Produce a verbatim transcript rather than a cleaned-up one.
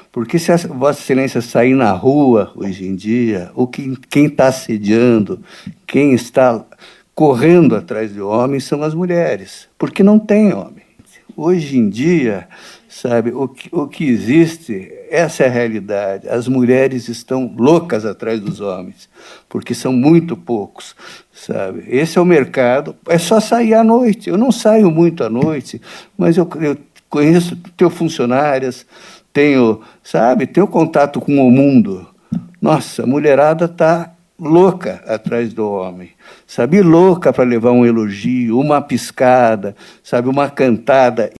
Porque se a Vossa Excelência sair na rua hoje em dia, o que, quem está assediando, quem está correndo atrás de homens são as mulheres, porque não tem homem. Hoje em dia, sabe, o que, o que existe, essa é a realidade. As mulheres estão loucas atrás dos homens, porque são muito poucos, sabe? Esse é o mercado, é só sair à noite. Eu não saio muito à noite, mas eu, eu conheço, tenho funcionárias, tenho, sabe, tenho contato com o mundo. Nossa, a mulherada está louca atrás do homem, sabe, louca para levar um elogio, uma piscada, sabe, uma cantada.